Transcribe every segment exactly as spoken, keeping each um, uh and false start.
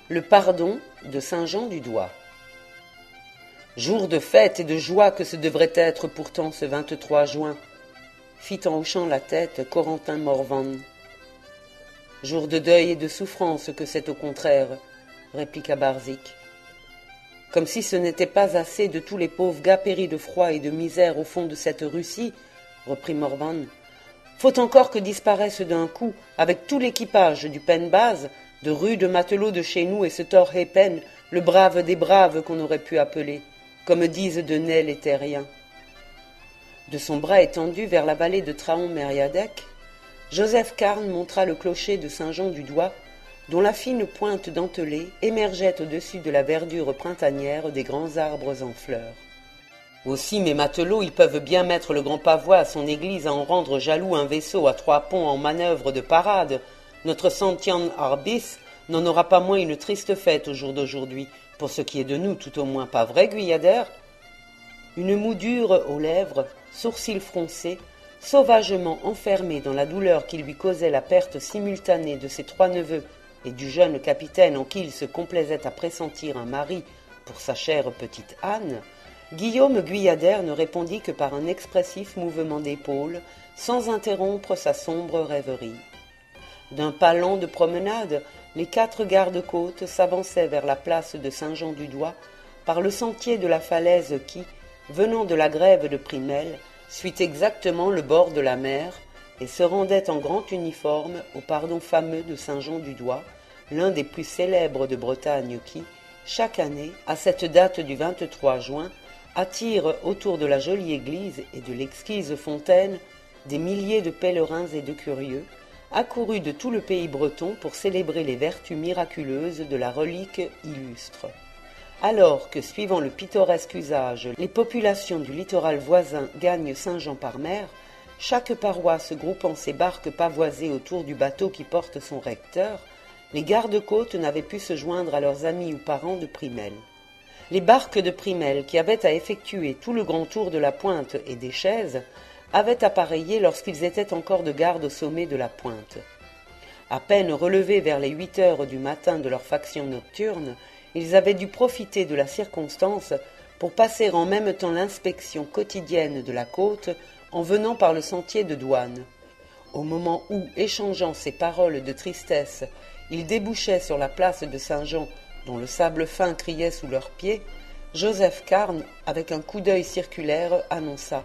Le pardon de saint Jean du Doigt. Jour de fête et de joie que ce devrait être pourtant ce vingt-trois juin, fit en hochant la tête Corentin Morvan. Jour de deuil et de souffrance que c'est au contraire, répliqua Barzik. Comme si ce n'était pas assez de tous les pauvres gars péris de froid et de misère au fond de cette Russie, reprit Morvan, faut encore que disparaisse d'un coup, avec tout l'équipage du Penbaz, de rudes matelots de chez nous et ce Thorhepen, le brave des braves qu'on aurait pu appeler, comme disent de Ney les terriens. De son bras étendu vers la vallée de Traon-Mériadec, Joseph Carne montra le clocher de Saint-Jean du Doigt, dont la fine pointe dentelée émergeait au-dessus de la verdure printanière des grands arbres en fleurs. Aussi mes matelots, ils peuvent bien mettre le grand pavois à son église à en rendre jaloux un vaisseau à trois ponts en manœuvre de parade. Notre Santian Arbis n'en aura pas moins une triste fête au jour d'aujourd'hui, pour ce qui est de nous tout au moins, pas vrai, Guyader? Une moue dure aux lèvres, sourcils froncés, sauvagement enfermé dans la douleur qui lui causait la perte simultanée de ses trois neveux et du jeune capitaine en qui il se complaisait à pressentir un mari pour sa chère petite Anne, Guillaume Guyader ne répondit que par un expressif mouvement d'épaules, sans interrompre sa sombre rêverie. D'un pas lent de promenade, les quatre gardes-côtes s'avançaient vers la place de Saint-Jean-du-Doigt par le sentier de la falaise qui, venant de la grève de Primel, suit exactement le bord de la mer et se rendait en grand uniforme au pardon fameux de Saint-Jean-du-Doigt, l'un des plus célèbres de Bretagne qui, chaque année, à cette date du vingt-trois juin, attire autour de la jolie église et de l'exquise fontaine des milliers de pèlerins et de curieux, accourus de tout le pays breton pour célébrer les vertus miraculeuses de la relique illustre. Alors que, suivant le pittoresque usage, les populations du littoral voisin gagnent Saint-Jean par mer, chaque paroisse groupant ses barques pavoisées autour du bateau qui porte son recteur, les gardes-côtes n'avaient pu se joindre à leurs amis ou parents de Primel. Les barques de Primel, qui avaient à effectuer tout le grand tour de la pointe et des chaises, avaient appareillé lorsqu'ils étaient encore de garde au sommet de la pointe. À peine relevés vers les huit heures du matin de leur faction nocturne, ils avaient dû profiter de la circonstance pour passer en même temps l'inspection quotidienne de la côte en venant par le sentier de douane. Au moment où, échangeant ces paroles de tristesse, ils débouchaient sur la place de Saint-Jean, dont le sable fin criait sous leurs pieds, Joseph Carne, avec un coup d'œil circulaire, annonça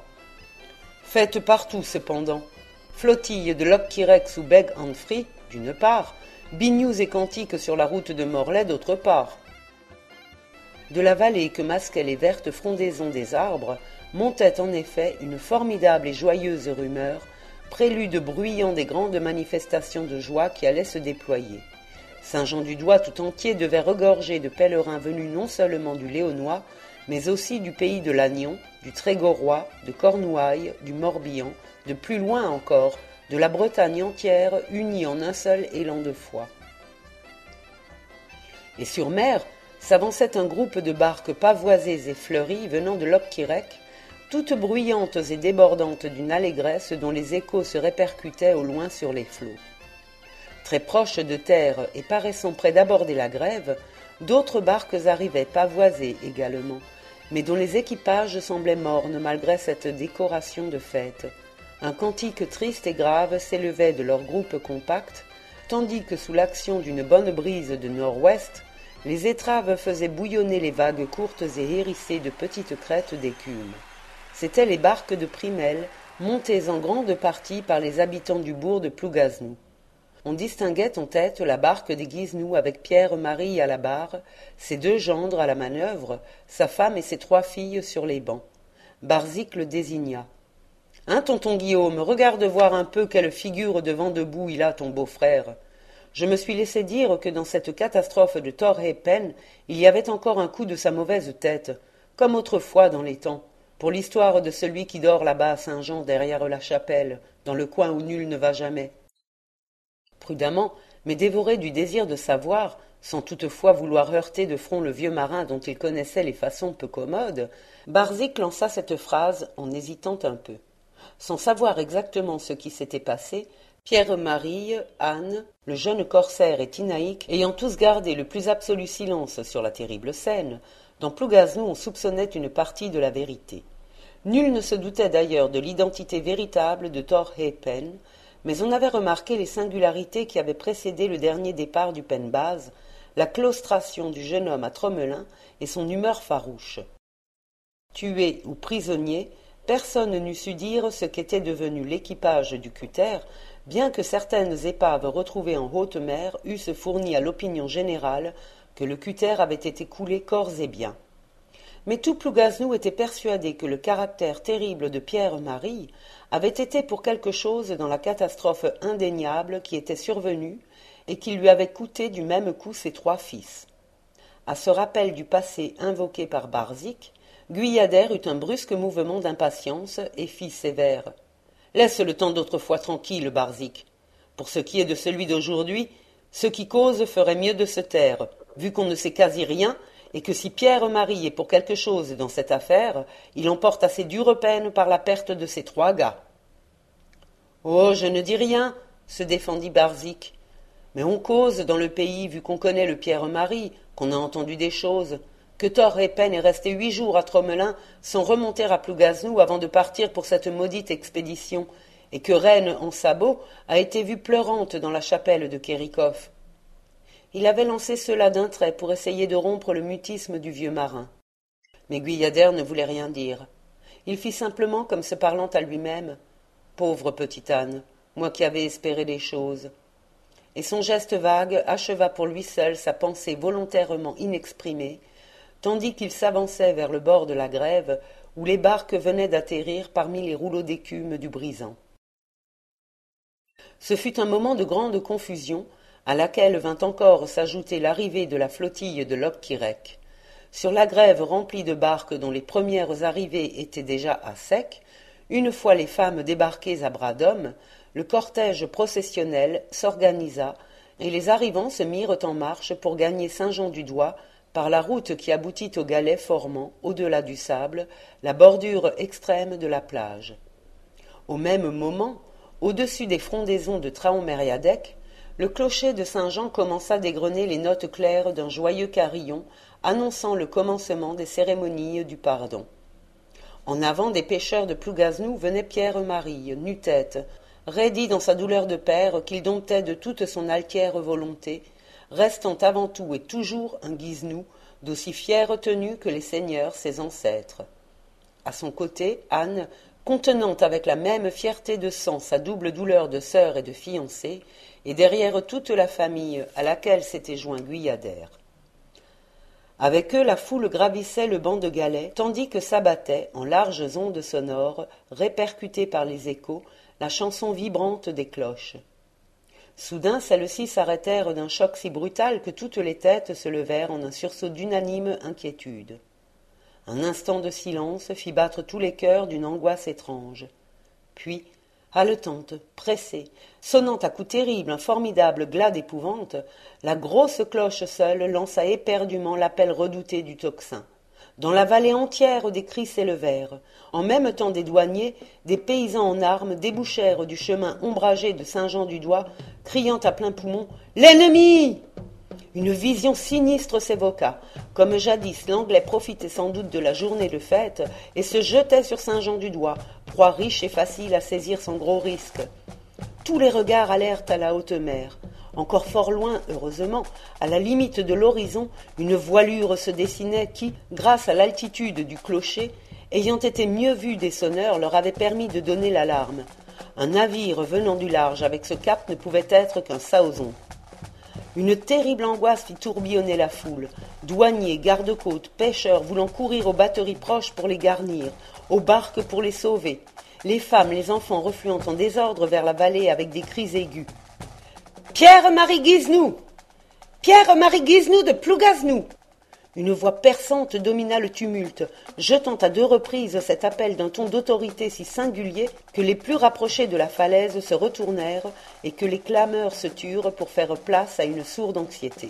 « Faites partout, cependant, flottille de Locquirec ou Beg-en-Free, d'une part, bignoux et cantiques sur la route de Morlaix, d'autre part. » De la vallée que masquaient les vertes frondaisons des arbres, montait en effet une formidable et joyeuse rumeur, prélude bruyant des grandes manifestations de joie qui allaient se déployer. Saint-Jean-du-Doigt tout entier devait regorger de pèlerins venus non seulement du Léonois, mais aussi du pays de Lannion, du Trégorois, de Cornouailles, du Morbihan, de plus loin encore, de la Bretagne entière unie en un seul élan de foi. Et sur mer s'avançait un groupe de barques pavoisées et fleuries venant de Locquirec, toutes bruyantes et débordantes d'une allégresse dont les échos se répercutaient au loin sur les flots. Très proches de terre et paraissant près d'aborder la grève, d'autres barques arrivaient pavoisées également, mais dont les équipages semblaient mornes malgré cette décoration de fête. Un cantique triste et grave s'élevait de leur groupe compact, tandis que sous l'action d'une bonne brise de nord-ouest, les étraves faisaient bouillonner les vagues courtes et hérissées de petites crêtes d'écume. C'étaient les barques de Primel, montées en grande partie par les habitants du bourg de Plougaznou. On distinguait en tête la barque des Guizenous avec Pierre-Marie à la barre, ses deux gendres à la manœuvre, sa femme et ses trois filles sur les bancs. Barzik le désigna. « Hein, tonton Guillaume, regarde voir un peu quelle figure de vent debout il a, ton beau-frère. Je me suis laissé dire que dans cette catastrophe de Thorhepen, il y avait encore un coup de sa mauvaise tête, comme autrefois dans les temps, pour l'histoire de celui qui dort là-bas à Saint-Jean derrière la chapelle, dans le coin où nul ne va jamais. » Prudemment, mais dévoré du désir de savoir, sans toutefois vouloir heurter de front le vieux marin dont il connaissait les façons peu commodes, Barzik lança cette phrase en hésitant un peu. Sans savoir exactement ce qui s'était passé, Pierre-Marie, Anne, le jeune corsaire et Tinaïque, ayant tous gardé le plus absolu silence sur la terrible scène, dans Plougaznou on soupçonnait une partie de la vérité. Nul ne se doutait d'ailleurs de l'identité véritable de Thor Heipen, mais on avait remarqué les singularités qui avaient précédé le dernier départ du Penbaz, la claustration du jeune homme à Tromelin et son humeur farouche. Tué ou prisonnier, personne n'eût su dire ce qu'était devenu l'équipage du cutter, bien que certaines épaves retrouvées en haute mer eussent fourni à l'opinion générale que le cutter avait été coulé corps et biens. Mais tout Plougaznou était persuadé que le caractère terrible de Pierre-Marie avait été pour quelque chose dans la catastrophe indéniable qui était survenue et qui lui avait coûté du même coup ses trois fils. À ce rappel du passé invoqué par Barzik, Guyader eut un brusque mouvement d'impatience et fit sévère. « Laisse le temps d'autrefois tranquille, Barzik. Pour ce qui est de celui d'aujourd'hui, ceux qui causent feraient mieux de se taire, vu qu'on ne sait quasi rien, et que si Pierre-Marie est pour quelque chose dans cette affaire, il en porte assez dure peine par la perte de ses trois gars. »« Oh, je ne dis rien, » se défendit Barzik. « Mais on cause dans le pays, vu qu'on connaît le Pierre-Marie, qu'on a entendu des choses. Que Thor Heipen est resté huit jours à Tromelin sans remonter à Plougaznou avant de partir pour cette maudite expédition, et que Reine en sabot a été vue pleurante dans la chapelle de Kérikov. » Il avait lancé cela d'un trait pour essayer de rompre le mutisme du vieux marin. Mais Guyader ne voulait rien dire. Il fit simplement comme se parlant à lui-même. « Pauvre petite Anne, moi qui avais espéré des choses. » Et son geste vague acheva pour lui seul sa pensée volontairement inexprimée, tandis qu'il s'avançait vers le bord de la grève où les barques venaient d'atterrir parmi les rouleaux d'écume du brisant. Ce fut un moment de grande confusion, à laquelle vint encore s'ajouter l'arrivée de la flottille de Locquirec. Sur la grève remplie de barques dont les premières arrivées étaient déjà à sec, une fois les femmes débarquées à bras d'hommes, le cortège processionnel s'organisa et les arrivants se mirent en marche pour gagner Saint-Jean-du-Doigt par la route qui aboutit au galet formant, au-delà du sable, la bordure extrême de la plage. Au même moment, au-dessus des frondaisons de Traon-Mériadec, le clocher de Saint-Jean commença d'égrener les notes claires d'un joyeux carillon annonçant le commencement des cérémonies du pardon. En avant des pêcheurs de Plougaznou venait Pierre-Marie, nu-tête, raidi dans sa douleur de père qu'il domptait de toute son altière volonté, restant avant tout et toujours un guisnou, d'aussi fière tenue que les seigneurs ses ancêtres. À son côté, Anne, contenant avec la même fierté de sang sa double douleur de sœur et de fiancée, et derrière toute la famille à laquelle s'était joint Guyader. Avec eux, la foule gravissait le banc de galets, tandis que s'abattait, en larges ondes sonores, répercutées par les échos, la chanson vibrante des cloches. Soudain, celles-ci s'arrêtèrent d'un choc si brutal que toutes les têtes se levèrent en un sursaut d'unanime inquiétude. Un instant de silence fit battre tous les cœurs d'une angoisse étrange. Puis, haletante, pressée, sonnant à coups terribles un formidable glas d'épouvante, la grosse cloche seule lança éperdument l'appel redouté du tocsin. Dans la vallée entière, des cris s'élevèrent. En même temps des douaniers, des paysans en armes débouchèrent du chemin ombragé de Saint-Jean-du-Doigt, criant à plein poumon « L'ennemi !» Une vision sinistre s'évoqua. Comme jadis, l'Anglais profitait sans doute de la journée de fête et se jetait sur Saint-Jean-du-Doigt, proie riche et facile à saisir sans gros risque. Tous les regards allèrent à la haute mer. Encore fort loin, heureusement, à la limite de l'horizon, une voilure se dessinait qui, grâce à l'altitude du clocher, ayant été mieux vue des sonneurs, leur avait permis de donner l'alarme. Un navire venant du large avec ce cap ne pouvait être qu'un saoson. Une terrible angoisse fit tourbillonner la foule. Douaniers, gardes-côtes, pêcheurs voulant courir aux batteries proches pour les garnir, aux barques pour les sauver. Les femmes, les enfants refluant en désordre vers la vallée avec des cris aigus. « Pierre-Marie Guisnou ! Pierre-Marie Guisnou de Plougaznou !» Une voix perçante domina le tumulte, jetant à deux reprises cet appel d'un ton d'autorité si singulier que les plus rapprochés de la falaise se retournèrent et que les clameurs se turent pour faire place à une sourde anxiété.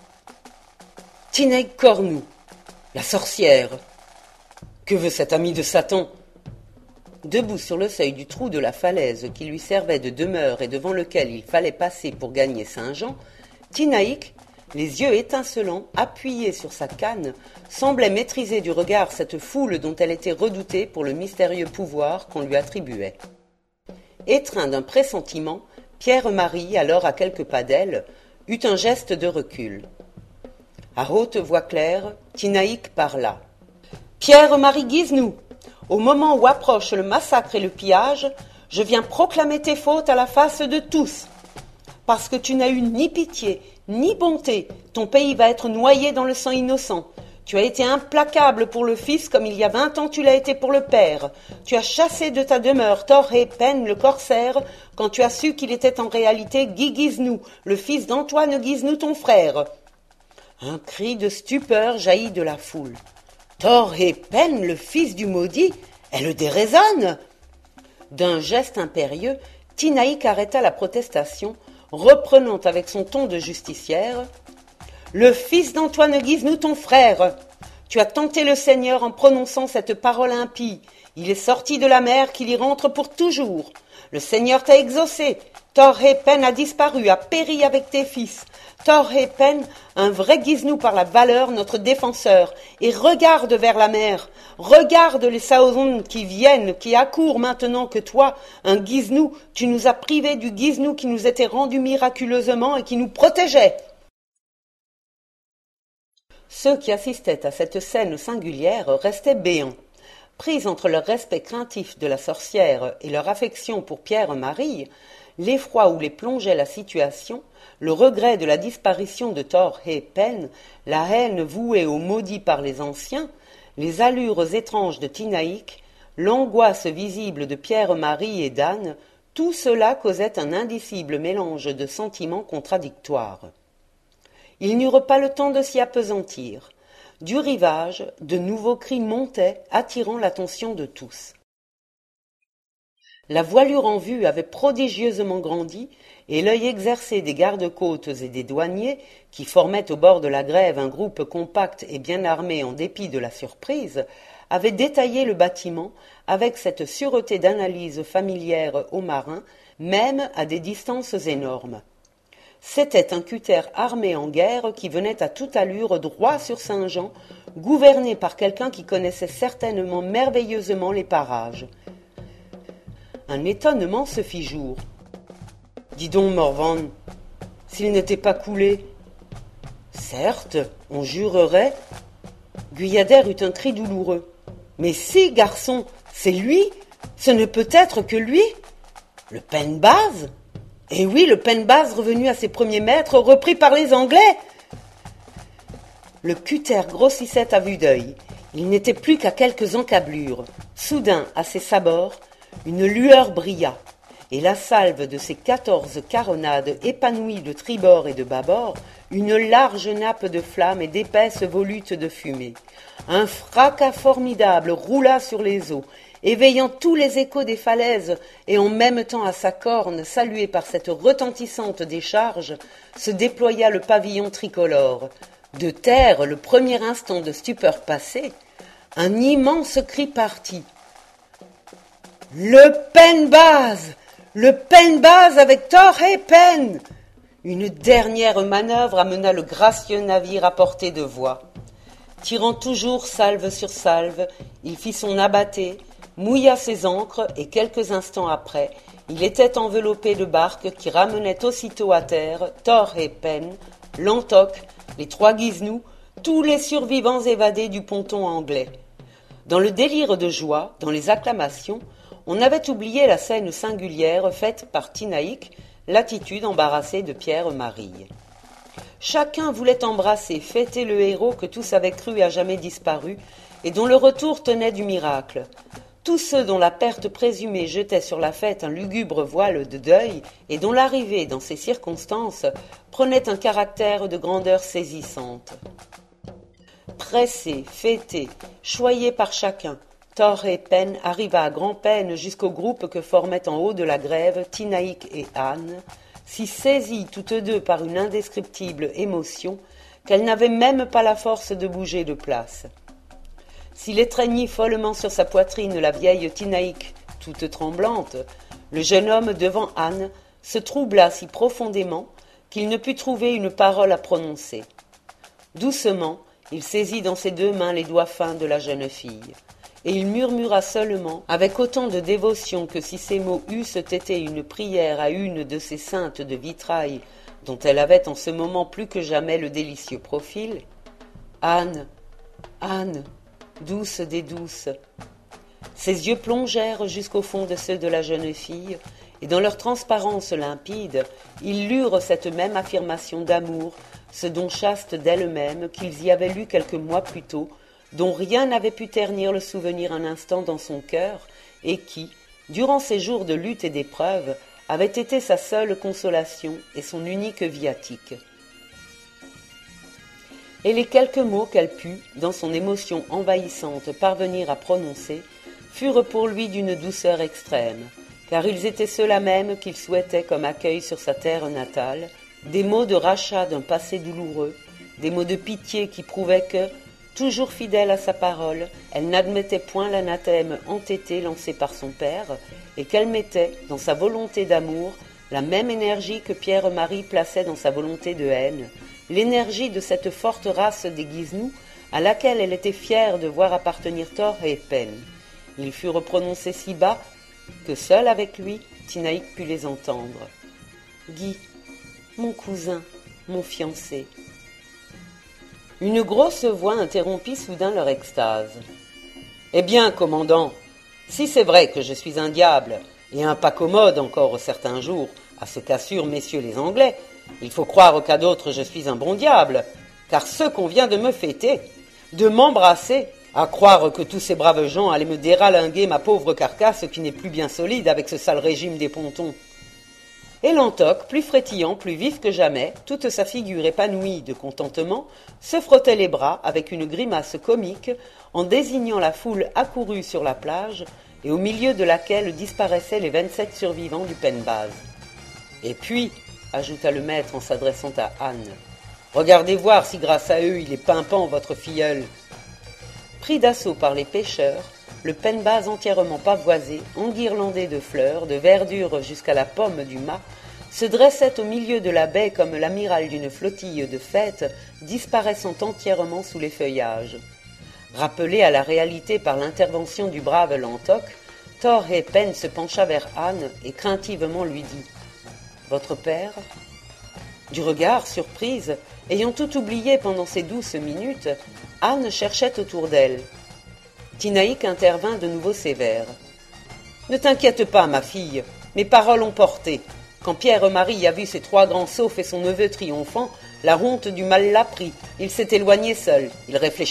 « Tineg Cornou, la sorcière ! Que veut cet ami de Satan ? Debout sur le seuil du trou de la falaise qui lui servait de demeure et devant lequel il fallait passer pour gagner Saint-Jean, Tinaïk, les yeux étincelants, appuyés sur sa canne, semblait maîtriser du regard cette foule dont elle était redoutée pour le mystérieux pouvoir qu'on lui attribuait. Étreint d'un pressentiment, Pierre-Marie, alors à quelques pas d'elle, eut un geste de recul. À haute voix claire, Tinaïk parla. « Pierre-Marie Guisnou, au moment où approche le massacre et le pillage, je viens proclamer tes fautes à la face de tous. Parce que tu n'as eu ni pitié, ni bonté, ton pays va être noyé dans le sang innocent. Tu as été implacable pour le fils comme il y a vingt ans tu l'as été pour le père. Tu as chassé de ta demeure Thoré Pen le corsaire quand tu as su qu'il était en réalité Guy Guisnou, le fils d'Antoine Guisnou ton frère. » Un cri de stupeur jaillit de la foule. Thoré Pen, le fils du maudit, elle déraisonne. D'un geste impérieux, Tinaïk arrêta la protestation, reprenant avec son ton de justicière « Le fils d'Antoine Guisnou, ton frère, tu as tenté le Seigneur en prononçant cette parole impie. Il est sorti de la mer qu'il y rentre pour toujours. Le Seigneur t'a exaucé. Thoré Pen a disparu, a péri avec tes fils. Thoré Pen, un vrai Guisnou par la valeur, notre défenseur. Et regarde vers la mer. Regarde les Saozons qui viennent, qui accourent maintenant que toi, un Guisnou, tu nous as privés du Guisnou qui nous était rendu miraculeusement et qui nous protégeait. » Ceux qui assistaient à cette scène singulière restaient béants. Pris entre leur respect craintif de la sorcière et leur affection pour Pierre-Marie, l'effroi où les plongeait la situation, le regret de la disparition de Thoré Pen, la haine vouée aux maudits par les anciens, les allures étranges de Tinaïk, l'angoisse visible de Pierre-Marie et d'Anne, tout cela causait un indicible mélange de sentiments contradictoires. Ils n'eurent pas le temps de s'y appesantir. Du rivage, de nouveaux cris montaient, attirant l'attention de tous. La voilure en vue avait prodigieusement grandi, et l'œil exercé des gardes-côtes et des douaniers, qui formaient au bord de la grève un groupe compact et bien armé en dépit de la surprise, avait détaillé le bâtiment avec cette sûreté d'analyse familière aux marins, même à des distances énormes. C'était un cutter armé en guerre qui venait à toute allure droit sur Saint-Jean, gouverné par quelqu'un qui connaissait certainement merveilleusement les parages. Un étonnement se fit jour. « Dis donc, Morvan, s'il n'était pas coulé. »« Certes, on jurerait. » Guyader eut un cri douloureux. « Mais si, garçon, c'est lui. Ce ne peut être que lui. Le Penbaz. Eh oui, le Penbaz revenu à ses premiers maîtres, repris par les Anglais. » Le cutter grossissait à vue d'œil. Il n'était plus qu'à quelques encablures. Soudain, à ses sabords, une lueur brilla, et la salve de ses quatorze caronades épanouit de tribord et de bâbord une large nappe de flammes et d'épaisses volutes de fumée. Un fracas formidable roula sur les eaux, éveillant tous les échos des falaises, et en même temps à sa corne, saluée par cette retentissante décharge, se déploya le pavillon tricolore. De terre, le premier instant de stupeur passé, un immense cri partit. « Le Penbaz! Le Penbaz avec Thoré Pen !» Une dernière manœuvre amena le gracieux navire à portée de voix. Tirant toujours salve sur salve, il fit son abatté, mouilla ses ancres et quelques instants après, il était enveloppé de barques qui ramenaient aussitôt à terre Thoré Pen, Lantoc, les trois Guisnous, tous les survivants évadés du ponton anglais. Dans le délire de joie, dans les acclamations, on avait oublié la scène singulière faite par Tinaïk, l'attitude embarrassée de Pierre-Marie. Chacun voulait embrasser, fêter le héros que tous avaient cru à jamais disparu et dont le retour tenait du miracle. Tous ceux dont la perte présumée jetait sur la fête un lugubre voile de deuil et dont l'arrivée dans ces circonstances prenait un caractère de grandeur saisissante. Pressé, fêté, choyé par chacun, Thoré Pen arriva à grand-peine jusqu'au groupe que formaient en haut de la grève Tinaïk et Anne, si saisies toutes deux par une indescriptible émotion qu'elles n'avaient même pas la force de bouger de place. S'il étreignit follement sur sa poitrine la vieille Tinaïk, toute tremblante, le jeune homme devant Anne se troubla si profondément qu'il ne put trouver une parole à prononcer. Doucement, il saisit dans ses deux mains les doigts fins de la jeune fille, et il murmura seulement, avec autant de dévotion que si ces mots eussent été une prière à une de ces saintes de vitrail dont elle avait en ce moment plus que jamais le délicieux profil. « Anne, Anne, douce des douces !» Ses yeux plongèrent jusqu'au fond de ceux de la jeune fille, et dans leur transparence limpide, ils lurent cette même affirmation d'amour, ce don chaste d'elle-même qu'ils y avaient lu quelques mois plus tôt, dont rien n'avait pu ternir le souvenir un instant dans son cœur, et qui, durant ces jours de lutte et d'épreuve, avait été sa seule consolation et son unique viatique. Et les quelques mots qu'elle put, dans son émotion envahissante, parvenir à prononcer, furent pour lui d'une douceur extrême, car ils étaient ceux-là même qu'il souhaitait comme accueil sur sa terre natale, des mots de rachat d'un passé douloureux, des mots de pitié qui prouvaient que, toujours fidèle à sa parole, elle n'admettait point l'anathème entêté lancé par son père, et qu'elle mettait, dans sa volonté d'amour, la même énergie que Pierre-Marie plaçait dans sa volonté de haine, l'énergie de cette forte race des Guisenoux, à laquelle elle était fière de voir appartenir Thor et Pen. Ils furent prononcés si bas que seul avec lui, Tinaïk put les entendre. « Guy, mon cousin, mon fiancé. » Une grosse voix interrompit soudain leur extase. « Eh bien, commandant, si c'est vrai que je suis un diable, et un pas commode encore certains jours, à ce qu'assurent messieurs les Anglais, il faut croire qu'à d'autres je suis un bon diable, car ce qu'on vient de me fêter, de m'embrasser, à croire que tous ces braves gens allaient me déralinguer ma pauvre carcasse qui n'est plus bien solide avec ce sale régime des pontons. » Et Lantoc, plus frétillant, plus vif que jamais, toute sa figure épanouie de contentement, se frottait les bras avec une grimace comique en désignant la foule accourue sur la plage et au milieu de laquelle disparaissaient les vingt-sept survivants du Penbaz. « Et puis, ajouta le maître en s'adressant à Anne, regardez voir si grâce à eux il est pimpant votre filleul. » Pris d'assaut par les pêcheurs, le Penbaz entièrement pavoisé, enguirlandé de fleurs, de verdure jusqu'à la pomme du mât, se dressait au milieu de la baie comme l'amiral d'une flottille de fête disparaissant entièrement sous les feuillages. Rappelé à la réalité par l'intervention du brave Lantoc, Thor et Pen se pencha vers Anne et craintivement lui dit « Votre père ?» Du regard, surprise, ayant tout oublié pendant ces douces minutes, Anne cherchait autour d'elle. Tinaïk intervint de nouveau sévère. « Ne t'inquiète pas, ma fille, mes paroles ont porté. Quand Pierre-Marie a vu ses trois grands saufs et son neveu triomphant, la honte du mal l'a pris. Il s'est éloigné seul. Il réfléchira. »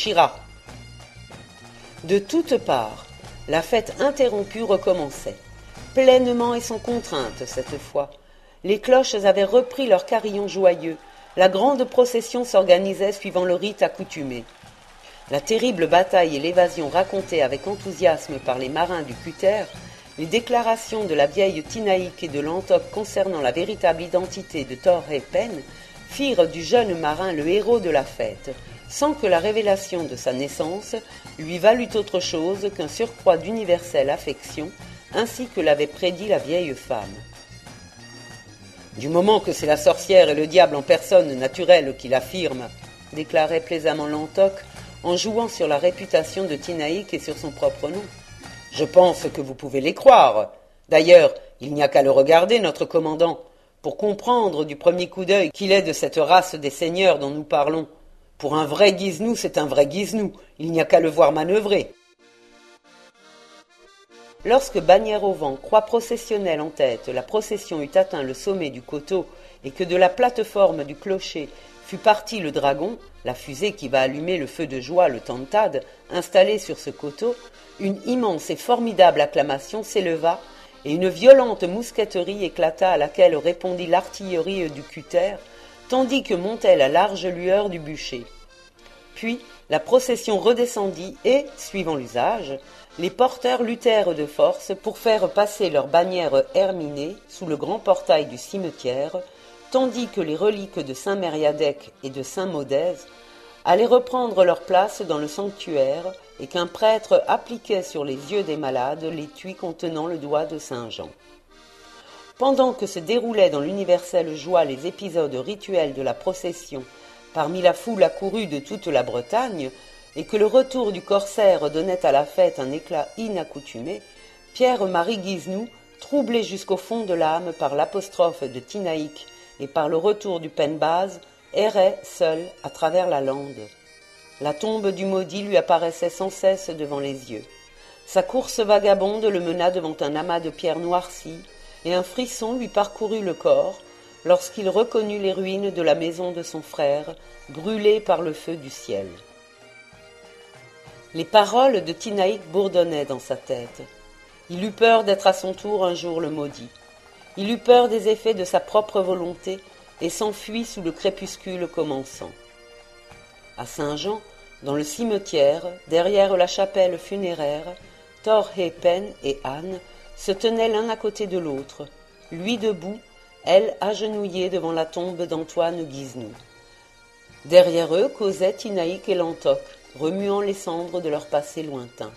De toutes parts, la fête interrompue recommençait, pleinement et sans contrainte cette fois. Les cloches avaient repris leur carillon joyeux. La grande procession s'organisait suivant le rite accoutumé. La terrible bataille et l'évasion racontées avec enthousiasme par les marins du cutter, les déclarations de la vieille Tinaïk et de Lantoc concernant la véritable identité de Thor et Pen firent du jeune marin le héros de la fête, sans que la révélation de sa naissance lui valût autre chose qu'un surcroît d'universelle affection, ainsi que l'avait prédit la vieille femme. Du moment que c'est la sorcière et le diable en personne naturelle qui l'affirment, déclarait plaisamment Lantoc, en jouant sur la réputation de Tinaïk et sur son propre nom. Je pense que vous pouvez les croire. D'ailleurs, il n'y a qu'à le regarder, notre commandant, pour comprendre du premier coup d'œil qu'il est de cette race des seigneurs dont nous parlons. Pour un vrai Guisenou, c'est un vrai Guisenou. Il n'y a qu'à le voir manœuvrer. Lorsque, bannière au vent, croix processionnelle en tête, la procession eut atteint le sommet du coteau et que de la plateforme du clocher fut parti le dragon, la fusée qui va allumer le feu de joie, le Tantad, installé sur ce coteau, une immense et formidable acclamation s'éleva et une violente mousqueterie éclata à laquelle répondit l'artillerie du cutter, tandis que montait la large lueur du bûcher. Puis la procession redescendit et, suivant l'usage, les porteurs luttèrent de force pour faire passer leurs bannières herminées sous le grand portail du cimetière, tandis que les reliques de saint Mériadec et de saint Modèse, allaient reprendre leur place dans le sanctuaire et qu'un prêtre appliquait sur les yeux des malades l'étui contenant le doigt de saint Jean. Pendant que se déroulaient dans l'universelle joie les épisodes rituels de la procession parmi la foule accourue de toute la Bretagne, et que le retour du corsaire donnait à la fête un éclat inaccoutumé, Pierre-Marie Guisenou, troublé jusqu'au fond de l'âme par l'apostrophe de Tinaïque et par le retour du Pennbaz, errait seul à travers la lande. La tombe du maudit lui apparaissait sans cesse devant les yeux. Sa course vagabonde le mena devant un amas de pierres noircies, et un frisson lui parcourut le corps lorsqu'il reconnut les ruines de la maison de son frère, brûlées par le feu du ciel. Les paroles de Tinaïque bourdonnaient dans sa tête. Il eut peur d'être à son tour un jour le maudit. Il eut peur des effets de sa propre volonté et s'enfuit sous le crépuscule commençant. À Saint-Jean, dans le cimetière, derrière la chapelle funéraire, Thor Pen et Anne se tenaient l'un à côté de l'autre, lui debout, elle agenouillée devant la tombe d'Antoine Guisenou. Derrière eux causaient Tinaïque et Lantoc, remuant les cendres de leur passé lointain.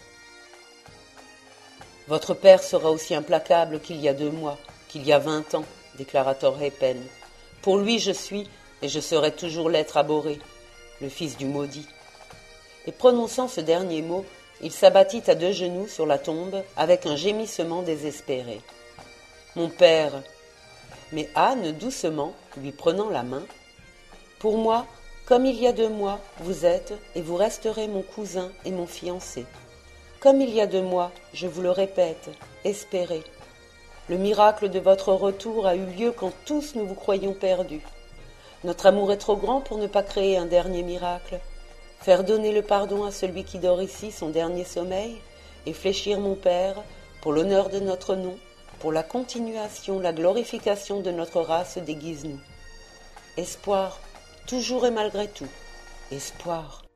« Votre père sera aussi implacable qu'il y a deux mois, qu'il y a vingt ans, déclara Thor Pen. Pour lui je suis, et je serai toujours l'être abhorré, le fils du maudit. » Et prononçant ce dernier mot, il s'abattit à deux genoux sur la tombe avec un gémissement désespéré. « Mon père !» Mais Anne, doucement, lui prenant la main, « Pour moi, comme il y a deux mois, vous êtes et vous resterez mon cousin et mon fiancé. Comme il y a deux mois, je vous le répète, espérez. Le miracle de votre retour a eu lieu quand tous nous vous croyions perdus. Notre amour est trop grand pour ne pas créer un dernier miracle. Faire donner le pardon à celui qui dort ici son dernier sommeil et fléchir mon Père, pour l'honneur de notre nom, pour la continuation, la glorification de notre race des Guisenou. Espoir, toujours et malgré tout, espoir.